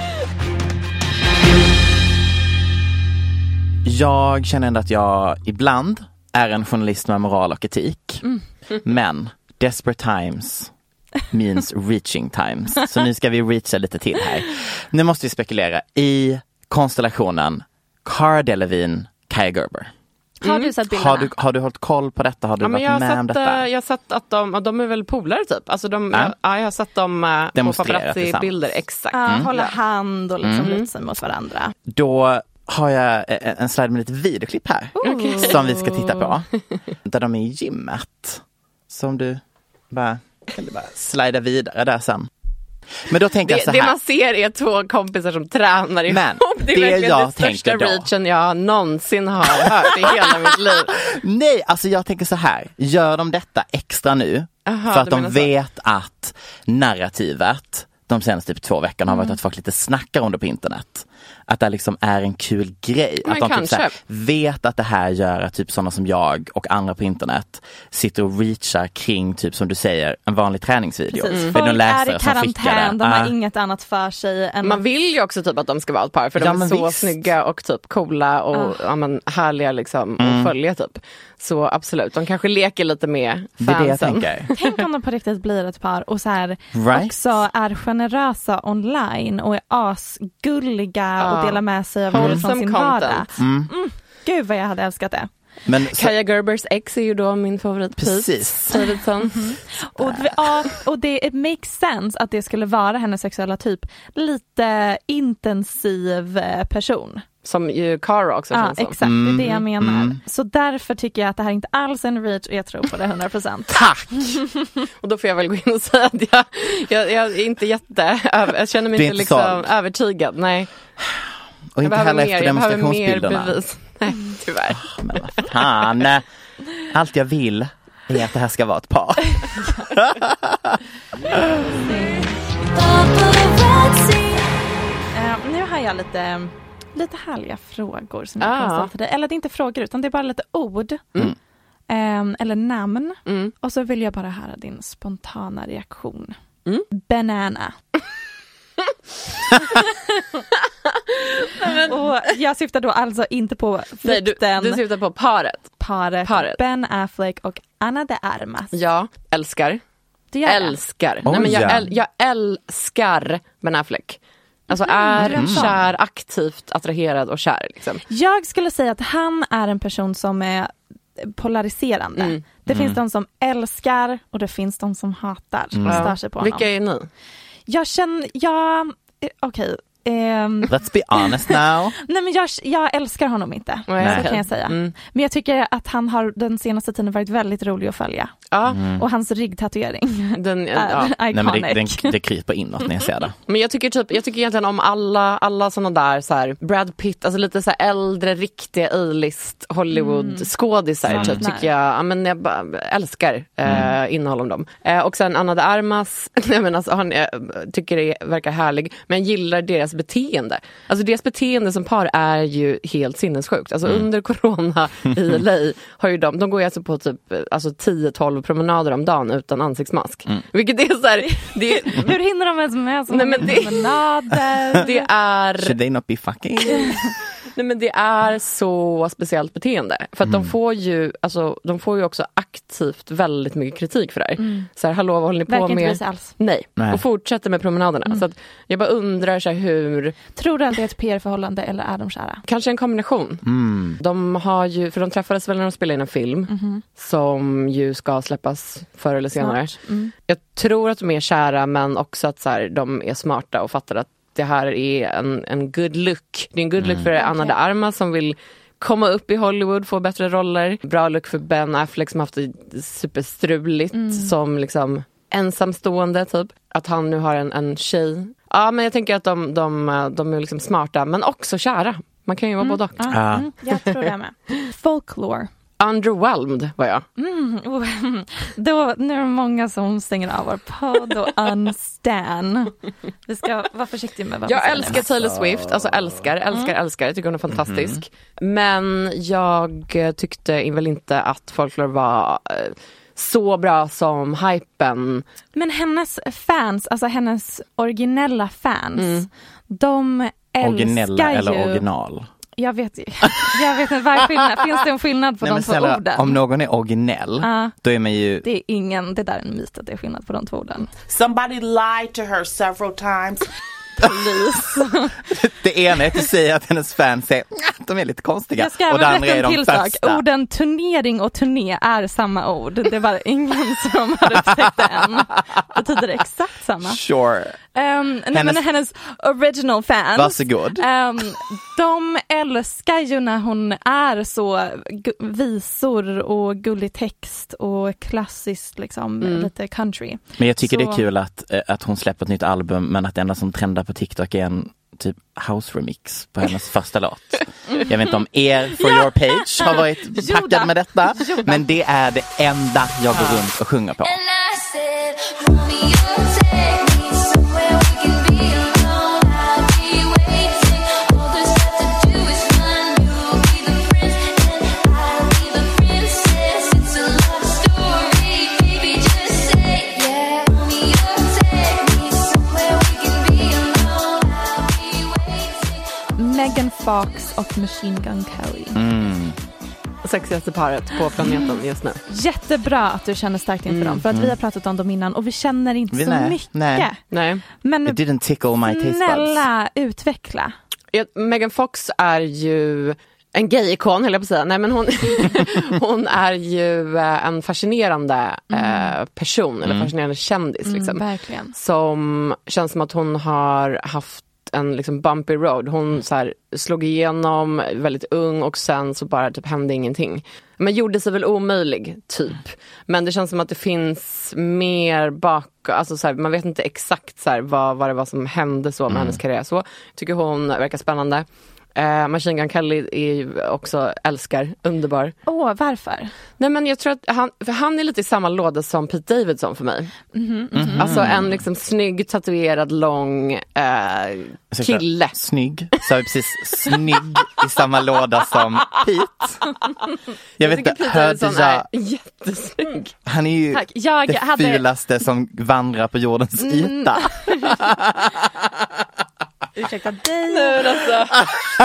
Jag känner ändå att jag ibland är en journalist med moral och etik. Mm. Men desperate times means reaching times. Så nu ska vi reacha lite till här. Nu måste vi spekulera i konstellationen Cara Delevingne, Kaja Gerber. Har du sett bilderna? Har du, har du hållit koll på detta? Har du Ja, men varit jag, har med om sett, detta? eh, jag har sett att de, de är väl polare typ. Alltså de, Ja. jag, ja, jag har sett dem eh, på Demonstrera paparazzi-bilder. tillsammans. Exakt. Ja, Mm. hålla hand och liksom Mm. luta sig mot varandra. Då har jag en, en slide med lite videoklipp här. Okay. Som vi ska titta på. Där de är i gymmet. Som du bara, kan du bara slida vidare där sen. Men då tänker det, jag så här. Det man ser är två kompisar som tränar ihop. Men det är det verkligen jag det största tänker då. reachen jag någonsin har hört i hela mitt liv. Nej, alltså jag tänker så här. Gör de detta extra nu? Aha, för att de så. vet att narrativet de senaste typ två veckorna har varit att folk lite snackar om det på internet. Att det liksom är en kul grej. Men att de typ så här, kanske. vet att det här gör att typ sådana som jag och andra på internet sitter och reachar kring typ som du säger en vanlig träningsvideo. Mm. För Folk någon är i läsare som skickar karantän, det. de har Ah. inget annat för sig än Man vill ju också typ att de ska vara ett par för de Ja, är men så visst. snygga och typ coola och Ah. ja, men, härliga liksom Mm. att följa typ. Så absolut, de kanske leker lite med Det är det jag fansen. tänker. Tänk om de på riktigt blir ett par och så här Right. också är generösa online och är asgulliga Ja. och delar med sig av det från Wholesome sin content. vardag. Mm. Mm. Gud vad jag hade älskat det. Men så, Kaja Gerbers ex är ju då min favorit. Precis. Pete Davidson. Och, det- ja, och det it makes sense att det skulle vara hennes sexuella typ. Lite intensiv eh, person. Som ju Cara också Ja, känns som. exakt. Det är det jag Mm, menar. mm. Så därför tycker jag att det här inte alls är en reach och jag tror på det hundra procent. Tack! Och då får jag väl gå in och säga att jag, jag, jag är inte jätte, jag känner mig Du är inte inte liksom såld. övertygad. Nej. Och Jag inte behöver heller mer, efter jag behöver mer demonstrationsbilderna. bevis. Nej, tyvärr. Men vad fan. Allt jag vill är att det här ska vara ett par. Uh, nu har jag lite, lite härliga frågor som jag Ah. kan ställa till dig. Eller det är inte frågor utan det är bara lite ord. Mm. Ehm, eller namn. Mm. Och så vill jag bara höra din spontana reaktion. Mm. Banana. Och jag syftar då alltså inte på Nej, du, flykten, du syftar på paret. paret, paret. Ben Affleck och Ana de Armas. Ja, älskar. Det gör jag. Älskar. Oj, Nej, men jag, ja. äl, jag älskar Ben Affleck. Alltså är Mm. kär, aktivt attraherad och kär. Liksom. Jag skulle säga att han är en person som är polariserande. Mm. Det finns de som älskar och det finns de som hatar. Mm. Och stör sig på honom. Vilka är ni? Jag känner, jag, eh, okej. ehm, Let's be honest now. nej men jag, jag älskar honom inte. Nej. Så kan jag säga. Mm. Men jag tycker att han har den senaste tiden varit väldigt rolig att följa. Ja, Mm. Och hans ryggtatuering den, är ja. Nej, men iconic. det, det, det kryper inåt när jag ser det. Men jag tycker typ, jag tycker egentligen om alla, alla såna där så här, Brad Pitt, alltså lite så här äldre, riktiga A-list Hollywood skådisar Mm. typ, tycker jag, ja, men jag bara älskar eh, innehåll om dem. Eh, och sen Ana de Armas, jag menar, alltså, han eh, tycker det verkar härlig, men gillar deras beteende. Alltså deras beteende som par är ju helt sinnessjukt. Alltså Mm. under corona i L A har ju de, de går ju alltså på typ alltså tio tolv promenader om dagen utan ansiktsmask. Mm. Vilket är så här, det, Hur hinner de ens med såna Nej, men det- promenader? det är Should they not be fucking? Nej, men det är så speciellt beteende. För att Mm. de får ju alltså, de får ju också aktivt väldigt mycket kritik för det här. Mm. Så här, hallå, vad håller ni på Verkar inte med? bry sig alls. Nej. Nej. Och fortsätter med promenaderna. Så att jag bara undrar så här, hur, Tror du att det är ett P R-förhållande eller är de kära? kanske en kombination. Mm. De har ju, för de träffades väl när de spelade in en film Mhm. som ju ska släppas förr eller senare. Snart. Mm. Jag tror att de är kära, men också att så här, de är smarta och fattar att det här är en, en good look. Det är en good look för Ana de Armas som vill komma upp i Hollywood, få bättre roller. Bra look för Ben Affleck som haft det superstruligt som liksom ensamstående typ. Att han nu har en, en tjej. Ja, men jag tänker att de, de, de är liksom smarta, men också kära. Man kan ju vara både och. Ja, Ja. mm, jag tror det med. Folklore. Underwhelmed var jag. Mm, oh, då, nu är det många som stänger av vår podd och unstan. Vi ska vara försiktiga med vad vi Jag säger älskar nu. Taylor Swift, alltså älskar, älskar, älskar. Jag tycker hon är fantastisk. Men jag tyckte väl inte att Folklore var eh, så bra som hypen. Men hennes fans, alltså hennes originella fans, Mm. de älskar Originella ju... eller original? Jag vet, jag vet inte, vad är skillnad? Finns det en skillnad på Nej, de men två snälla, orden? om någon är originell, Ja. då är man ju... Det är ingen, det där är en myt att det är skillnad på de två orden. Somebody lied to her several times. Please. Det ena är att du säger att hennes fans är, de är lite konstiga. Jag ska och det även andra är berätta en de till sak. första. Orden turnering och turné är samma ord. Det är bara ingen som har upptäckt det än. Betyder det exakt samma. Sure. Um, nej, hennes... men hennes original fans. Varsågod. Um, de älskar ju när hon är så gu- visor och gullig text och klassiskt liksom, mm. lite country. Men jag tycker så... det är kul att, att hon släpper ett nytt album, men att det enda som trendar på TikTok är en typ house remix på hennes första låt. Jag vet inte om er For ja. Your Page har varit packad med detta, men det är det enda jag går runt och sjunger på. Megan Fox och Machine Gun Kelly. Mm. Sexigaste paret på planeten just nu. Jättebra att du känner starkt inför mm. dem. För att mm. vi har pratat om dem innan och vi känner inte vi, så nej, mycket. Nej. nej. Men it didn't tickle my taste buds. Snälla, utveckla. Ja, Megan Fox är ju en gay-ikon, höll jag på att säga. Nej, men hon, hon är ju en fascinerande mm. eh, person, eller fascinerande kändis. Liksom, mm, verkligen. Som känns som att hon har haft en liksom bumpy road. Hon så här, slog igenom väldigt ung och sen så bara typ hände ingenting. Men gjorde sig väl omöjlig, typ. Men det känns som att det finns mer bak... Alltså så här, man vet inte exakt så här, vad, vad det var som hände så med mm. hennes karriär. Så tycker hon verkar spännande. Uh, Machine Gun Kelly är ju också älskar, underbar. Åh, oh, varför? Nej, men jag tror att han, för han är lite i samma låda som Pete Davidson för mig. Mm-hmm, mm-hmm. Alltså en liksom snygg, tatuerad, lång uh, kille. Snygg, så är precis snygg i samma låda som Pete. Jag vet inte, hörde jag... är jättesnygg. Han är ju jag det hade... fulaste som vandrar på jordens yta. Ursäkta dig. Nu alltså.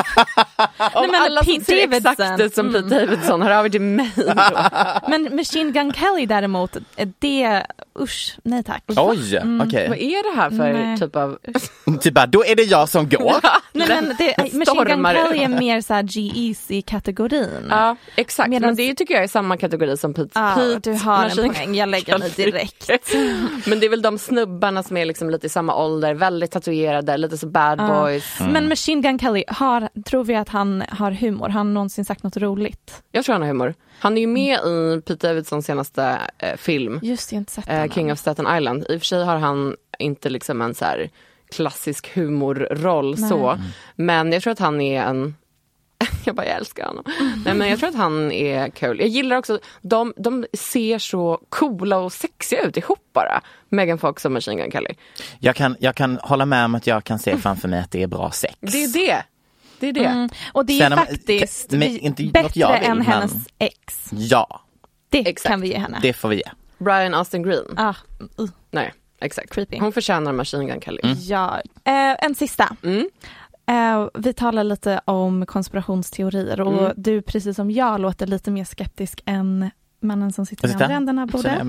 Om Nej, men alla Pete som ser Davidson. Exakt som Pete mm. Davidson har över till mig. Men Machine Gun Kelly däremot, det, usch, nej tack. Oj, mm. okej. Okay. Vad är det här för nej. typ av... typ bara, då är det jag som går. Nej, men det, Machine Gun Kelly är mer så här G-Eazy-kategorin. Ja, exakt. Medans... Men det tycker jag är samma kategori som Pete. Ja, Pete du har Machine en poäng, jag lägger mig direkt. Men det är väl de snubbarna som är liksom lite i samma ålder, väldigt tatuerade, lite så bad boys. Mm. Men Machine Gun Kelly, har, tror vi att han har humor? Har han någonsin sagt något roligt? Jag tror han har humor. Han är ju med mm. i Pete Davidsons senaste eh, film. Just det, jag inte sett eh, King of Staten Island. I och för sig har han inte liksom en så här klassisk humorroll så. Mm. Men jag tror att han är en... jag bara, jag älskar honom. Mm. Nej, men jag tror att han är kul. Jag gillar också, de, de ser så coola och sexiga ut ihop bara. Megan Fox och Machine Gun Kelly. Jag kan, jag kan hålla med om att jag kan se framför mig att det är bra sex. Det är det. Det är det. Mm. Och det är Sen, faktiskt men, inte bättre jag vill, än men... hennes ex. Ja. Det exakt. Kan vi ge henne. Det får vi ge. Brian Austin Green. Ah. Uh. Nej, exakt. Creepy. Hon förtjänar Machine Gun Kelly. Mm. Ja. Eh, en sista. Mm. Uh, vi talar lite om konspirationsteorier och mm. du precis som jag låter lite mer skeptisk än mannen som sitter i andra änden av bordet.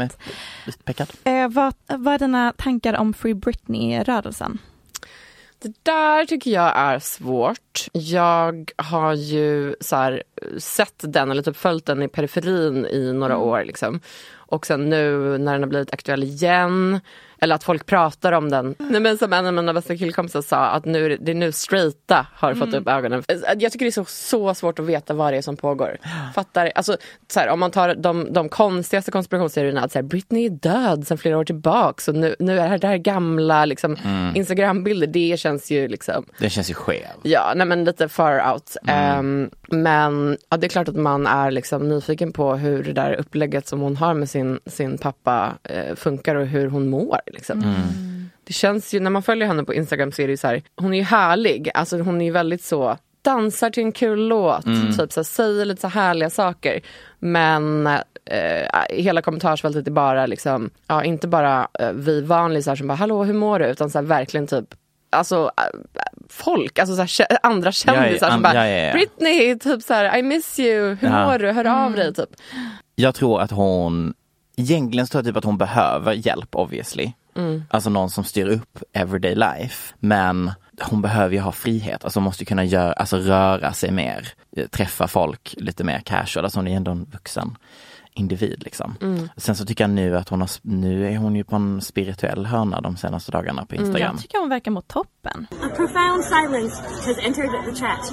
Uh, vad, vad är dina tankar om Free Britney-rörelsen? Det där tycker jag är svårt. Jag har ju så här, sett den eller typ följt den i periferin i några mm. år liksom. Och sen nu när den har blivit aktuell igen, eller att folk pratar om den. Nej, men som en av mina bästa killkompisar sa, att nu, det är nu straighta har fått mm. upp ögonen. Jag tycker det är så, så svårt att veta vad det är som pågår. Fattar, alltså så här, om man tar de, de konstigaste konspirationsteorierna, att så här, Britney är död sedan flera år tillbaka, så nu, nu är det här, det här gamla liksom, mm. Instagram-bilder, det känns ju liksom... Det känns ju skev. Ja, nej, men lite far out. Mm. Um, men ja, det är klart att man är liksom nyfiken på hur det där upplägget som hon har med sin, sin pappa uh, funkar och hur hon mår. Liksom. Mm. Det känns ju, när man följer henne på Instagram så är det ju så här, hon är ju härlig, alltså hon är ju väldigt så, dansar till en kul låt, mm. typ så här, säger lite så härliga saker, men eh, hela kommentarsfältet är bara liksom, ja, inte bara eh, vi vanliga så här, som bara, hallå, hur mår du? Utan så här, verkligen typ, alltså äh, folk, alltså så här, andra kändisar ja, som bara, ja, ja, ja. Britney, typ så här, I miss you, hur ja. mår du? Hör av dig, typ. Jag tror att hon egentligen tror jag typ att hon behöver hjälp, obviously. Mm. Alltså någon som styr upp everyday life. Men hon behöver ju ha frihet. Alltså hon måste kunna göra, alltså röra sig mer. Träffa folk lite mer casual. Alltså hon är ändå en vuxen individ liksom. Mm. Sen så tycker jag nu att hon har, nu är hon ju på en spirituell hörna de senaste dagarna på Instagram. Mm, jag tycker hon verkar mot toppen. A profound silence has entered the chat.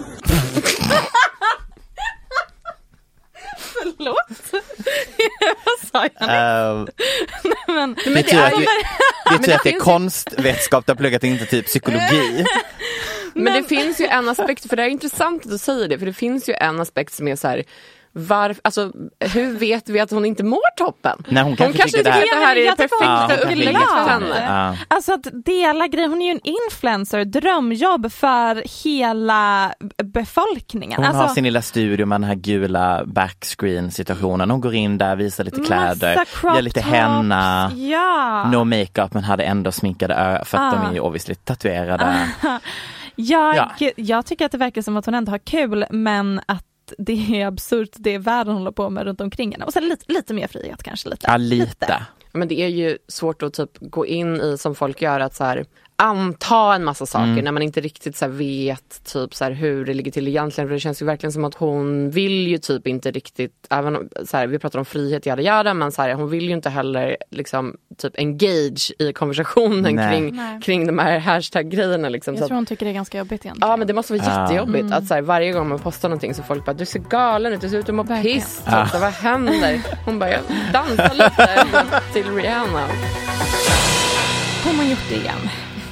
Förlåt. Vad sa jag? Uh, Nej, men, det är tur att, vi, det är, tur att det är konstvetenskap, du har pluggat inte typ psykologi. Men, men det finns ju en aspekt, för det är intressant att du säger det, för det finns ju en aspekt som är så här, varför, alltså, hur vet vi att hon inte mår toppen? Nej, hon kanske, hon kanske tycker tycker att det här är det perfekta ja, upplägget för henne. Ja. Alltså att dela grejer, hon är ju en influencer, drömjobb för hela befolkningen. Hon alltså, har sin lilla studio med den här gula backscreen-situationen. Hon går in där, visar lite kläder, gör lite henna, ja. no makeup, men hade ändå sminkade ögon för att ah. de är ju obviously tatuerade. Ah. Jag, ja. jag tycker att det verkar som att hon ändå har kul, men att det är absurt det världen håller på med runt omkring henne. Och sen lite, lite mer frihet kanske. Lite. Ja, lite. Men det är ju svårt att typ gå in i som folk gör, att så här, anta en massa saker mm. när man inte riktigt så här vet typ så här hur det ligger till egentligen, för det känns ju verkligen som att hon vill ju typ inte riktigt, även om så här, vi pratar om frihet jada jada, men så här, hon vill ju inte heller liksom typ engage i konversationen Nej. kring Nej. kring de här hashtag-grejerna liksom. Jag så tror hon tycker det är ganska jobbigt egentligen. Ja, men det måste vara jättejobbigt mm. att så här, varje gång man postar någonting så folk bara, du ser galen ut, du ser ut att må piss, ah. så, vad händer? Hon bara, jag dansar lite till Rihanna. Hon har gjort det igen.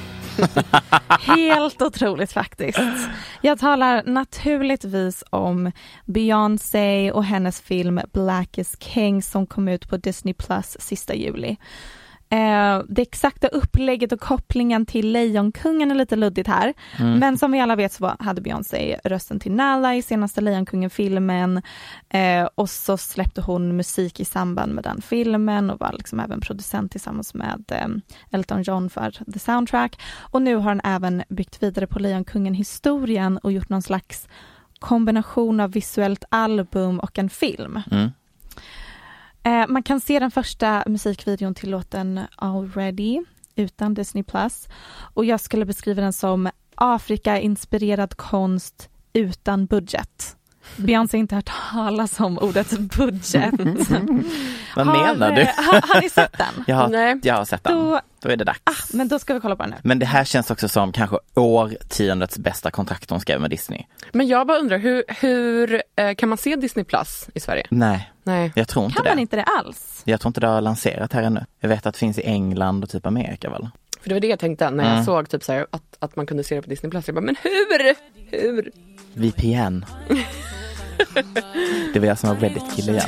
Helt otroligt faktiskt. Jag talar naturligtvis om Beyoncé och hennes film Black is King som kom ut på Disney Plus sista juli. Eh, det exakta upplägget och kopplingen till Lejonkungen är lite luddigt här. Mm. Men som vi alla vet så hade Beyoncé rösten till Nala i senaste Lejonkungen-filmen. Eh, och så släppte hon musik i samband med den filmen och var liksom även producent tillsammans med eh, Elton John för the soundtrack. Och nu har han även byggt vidare på Lejonkungen-historien och gjort någon slags kombination av visuellt album och en film. Mm. Eh, man kan se den första musikvideon till låten Already utan Disney Plus. Och jag skulle beskriva den som Afrika-inspirerad konst utan budget. Beyoncé inte hört talas om ordet budget. Vad menar du? Har, har ni sett den? Jag har, Nej. jag har sett den. Då, då är det dags. Ah, men då ska vi kolla på den nu. Men det här känns också som kanske årtiondets bästa kontrakt hon skrev med Disney. Men jag bara undrar, hur, hur eh, kan man se Disney Plus i Sverige? Nej, Nej. jag tror inte kan det. Kan man inte det alls? Jag tror inte det har lanserat här ännu. Jag vet att det finns i England och typ Amerika väl? För det var det jag tänkte när mm. jag såg typ så här, att, att man kunde se det på Disney Plus. Jag bara, men hur? Hur? V P N. Det var jag som var Reddit-kille igen.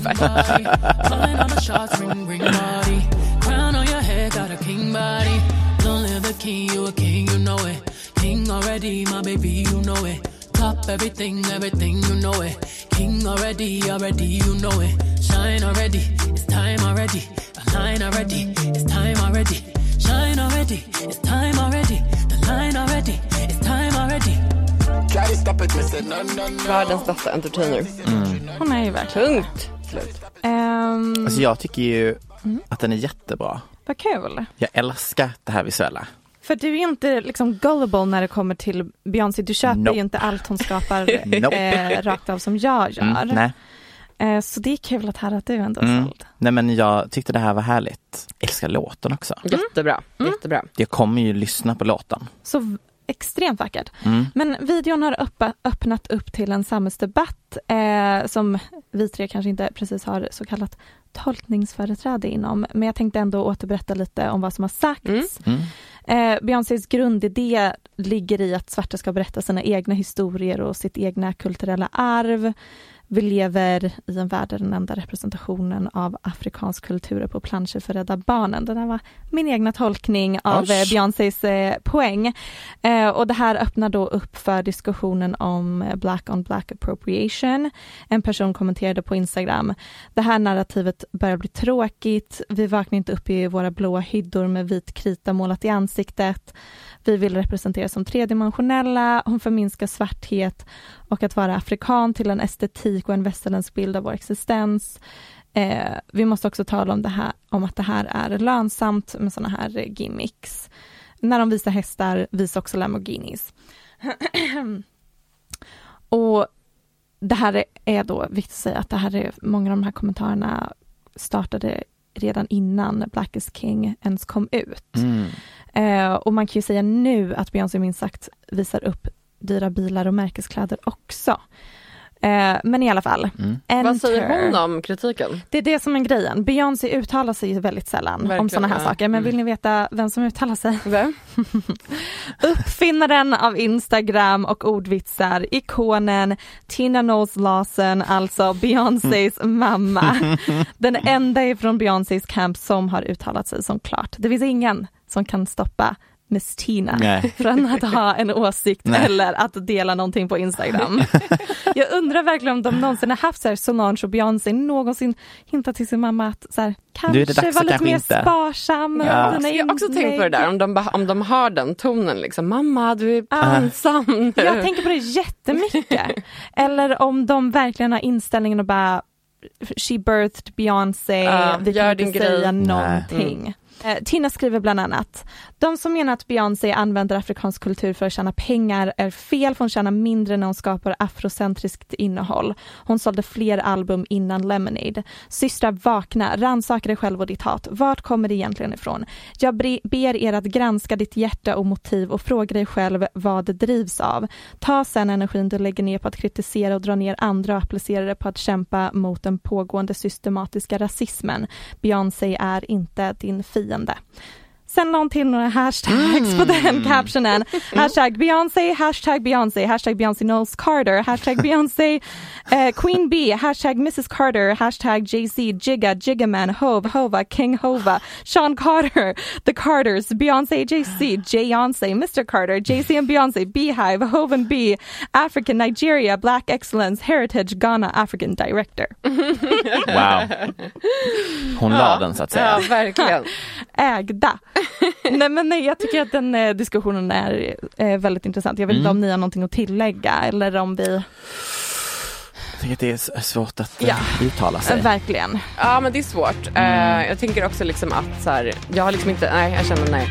Top everything, everything, you know it. King already, already, you know it. Shine already, it's time already. Line already, it's time already. Shine already, it's time already. The line already, it's time already. Världens bästa entertainer. Mm. Hon är ju verkligen tungt slut. Um, alltså jag tycker ju mm. att den är jättebra. Vad kul. Jag älskar det här visuella. För du är inte liksom gullible när det kommer till Beyoncé. Du köper nope. ju inte allt hon skapar nope. eh, rakt av som jag gör. Mm, nej. Eh, så det är kul att höra att du ändå är mm. såld. Nej, men jag tyckte det här var härligt. Jag älskar låten också. Mm. Jättebra, mm. jättebra. Jag kommer ju lyssna på låten. Så extremt vackert. Mm. Men videon har öpp- öppnat upp till en samhällsdebatt eh, som vi tre kanske inte precis har så kallat tolkningsföreträde inom. Men jag tänkte ändå återberätta lite om vad som har sagts. Mm. Mm. Eh, Beyoncés grundidé ligger i att svarta ska berätta sina egna historier och sitt egna kulturella arv. Vi lever i en värld där den enda representationen av afrikansk kultur är på planscher för Rädda Barnen. Det där var min egna tolkning av eh, Beyoncés eh, poäng. Eh, och det här öppnar då upp för diskussionen om black on black appropriation. En person kommenterade på Instagram: det här narrativet börjar bli tråkigt. Vi vaknar inte upp i våra blåa hyddor med vit krita målat i ansiktet. Vi vill representera som tredimensionella. Hon förminskar svarthet och att vara afrikan till en estetik och en västerländsk bild av vår existens. Eh, vi måste också tala om det här, om att det här är lönsamt med såna här gimmicks. När de visar hästar, visar också Lamborghinis. Och det här är då viktigt att säga att det här är, många av de här kommentarerna startade redan innan Black is King ens kom ut. Mm. Eh, och man kan ju säga nu att Beyoncé minst sagt visar upp dyra bilar och märkeskläder också. Eh, men i alla fall. Mm. Vad säger hon om kritiken? Det är det som är grejen. Beyoncé uttalar sig ju väldigt sällan Verkligen, om sådana här ja. saker. Men mm. vill ni veta vem som uttalar sig? Vem? Uppfinnaren av Instagram och ordvitsar, ikonen Tina Knowles Lawson, alltså Beyoncés mm. mamma. Den enda ifrån Beyoncés camp som har uttalat sig som klart. Det finns ingen som kan stoppa Miss Tina Nej. från att ha en åsikt Nej. eller att dela någonting på Instagram. Jag undrar verkligen om de någonsin har haft så här Solange och Beyoncé någonsin hintat till sin mamma att så här, kanske var lite mer inte. sparsam. Ja. Jag har också tänkt på det där, om de, om de har den tonen liksom, mamma du är ensam nu. Jag tänker på det jättemycket. Eller om de verkligen har inställningen och bara she birthed Beyoncé, uh, vi kan inte säga någonting. Mm. Eh, Tina skriver bland annat: de som menar att Beyoncé använder afrikansk kultur för att tjäna pengar är fel, för hon tjänar mindre när hon skapar afrocentriskt innehåll. Hon sålde fler album innan Lemonade. Systrar, vakna, rannsaka dig själv och ditt hat. Vart kommer det egentligen ifrån? Jag ber er att granska ditt hjärta och motiv och fråga dig själv vad det drivs av. Ta sen energin du lägger ner på att kritisera och dra ner andra och applicera det på att kämpa mot den pågående systematiska rasismen. Beyoncé är inte din fiende. Sen la hon till några hashtags mm. på den captionen. Hashtag Beyoncé, hashtag Beyoncé, hashtag Beyoncé Knowles Carter, hashtag Beyoncé uh, Queen Bee, hashtag missus Carter, hashtag Jay-Z, Jigga, Jiggaman, Hove, Hova, King Hova, Sean Carter, The Carters, Beyoncé, Jay-Z, Jay-Yoncé, mister Carter, Jay-Z and Beyoncé, Beehive, Hove and Bee, African, Nigeria, Black Excellence, Heritage, Ghana, African Director. Wow. Hon la ja. den så att säga. Ja, verkligen. Ägda. nej men nej, jag tycker att den eh, diskussionen är eh, väldigt intressant. Jag vet mm. inte om ni har någonting att tillägga eller om vi... Jag tycker att det är svårt att ja. uttala sig. Verkligen. Ja, men det är svårt. Mm. Uh, jag tänker också liksom att så här, jag har liksom inte, nej, jag känner nej.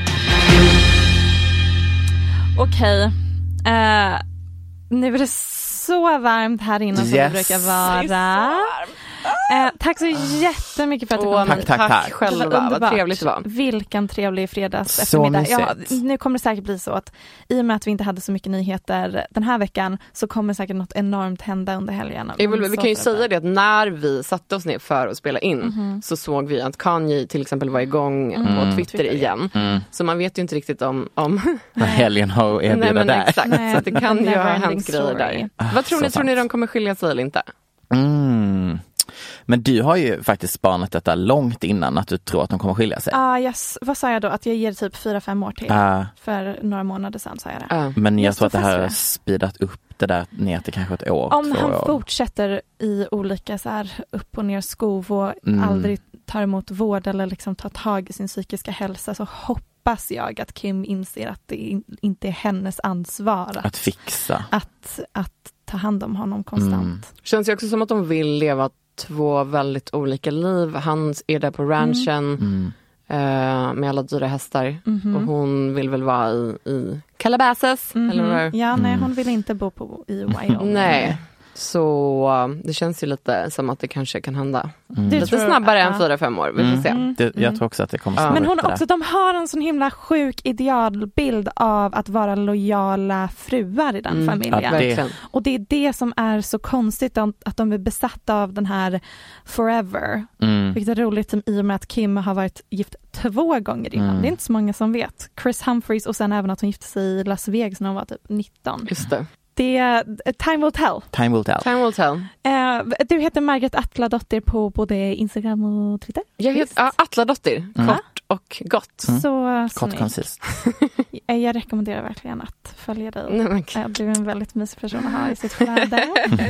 Okej. Okay. Uh, nu är det så varmt här inne som yes. det brukar vara. Eh, tack så jättemycket för att du kom. Tack, tack, tack. Själva, vad trevligt det var. Vilken trevlig fredags eftermiddag. Ja, nu kommer det säkert bli så att i och med att vi inte hade så mycket nyheter den här veckan så kommer säkert något enormt hända under helgen. Jag vill, vi kan ju säga det att när vi satte oss ner för att spela in mm-hmm. så såg vi att Kanye till exempel var igång mm. på Twitter, Twitter igen. Mm. Så man vet ju inte riktigt om... om vad helgen har erbjudit där. Exakt, nej, så att det kan ju ha hänt grejer där. Ah, vad tror ni? Sant. Tror ni de kommer skilja sig eller inte? Mm. Men du har ju faktiskt spanat detta långt innan att du tror att de kommer skilja sig. Ja, uh, yes. Vad sa jag då? Att jag ger typ fyra, fem år till. Uh, för några månader sedan sa jag det. Uh. Men jag Just tror att det här har speedat upp det där ner till kanske ett år. Om han år. fortsätter i olika så här upp och ner skov och mm. aldrig tar emot vård eller liksom tar tag i sin psykiska hälsa, så hoppas jag att Kim inser att det inte är hennes ansvar. Att, att fixa. Att, att ta hand om honom konstant. Mm. Känns ju också som att de vill leva två väldigt olika liv. Han är där på ranchen mm. uh, med alla dyra hästar. Mm-hmm. Och hon vill väl vara i, i Calabasas. Mm-hmm. Eller ja, nej, hon vill inte bo på, i Wyoming. Nej. Så det känns ju lite som att det kanske kan hända mm. lite tror, snabbare uh, än fyra, fem år. Vi får mm. se. Mm. Det, jag tror också att det kommer snabbare. Men hon också, de har en sån himla sjuk idealbild av att vara lojala fruar i den mm. familjen. Ja, det. Och det är det som är så konstigt, att de är besatta av den här forever. Mm. Vilket är roligt i och med att Kim har varit gift två gånger innan. Mm. Det är inte så många som vet. Chris Humphries och sen även att hon gifte sig i Las Vegas när hon var typ nitton. Just det. Det är Time Will Tell. Time Will Tell. Time Will Tell. Uh, du heter Margaret Atladottir på både Instagram och Twitter. Jag heter uh, Atladottir. Mm. Kort och gott. Mm. Så kort koncist. Jag rekommenderar verkligen att följa dig. Nej, okay. uh, du är en väldigt mysig person att ha i sitt flöde.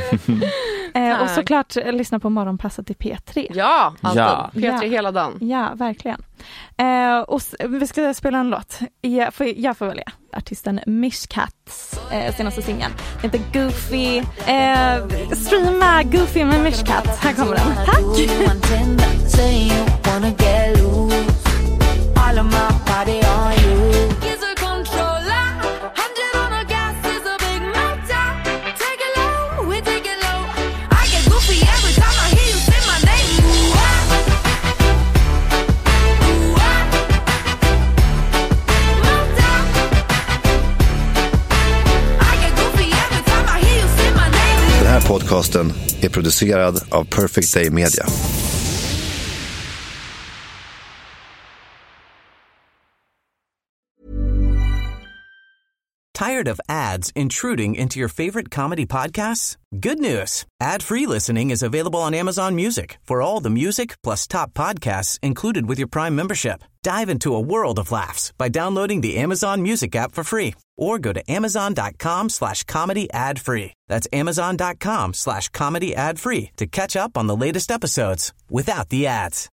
uh, och såklart lyssna på morgonpasset i P tre. Ja, alltid. Ja. P tre ja. Hela dagen. Ja, verkligen. Uh, och s- vi ska spela en låt. Jag får, jag får välja artisten Mishcats eh, senaste singeln. Den heter Goofy. Eh, streama Goofy med Mishcats. Här kommer den. Tack! podcasten är producerad av Perfect Day Media. Tired of ads intruding into your favorite comedy podcasts? Good news. Ad-free listening is available on Amazon Music for all the music plus top podcasts included with your Prime membership. Dive into a world of laughs by downloading the Amazon Music app for free or go to amazon.com slash comedy ad free. That's amazon.com slash comedy ad free to catch up on the latest episodes without the ads.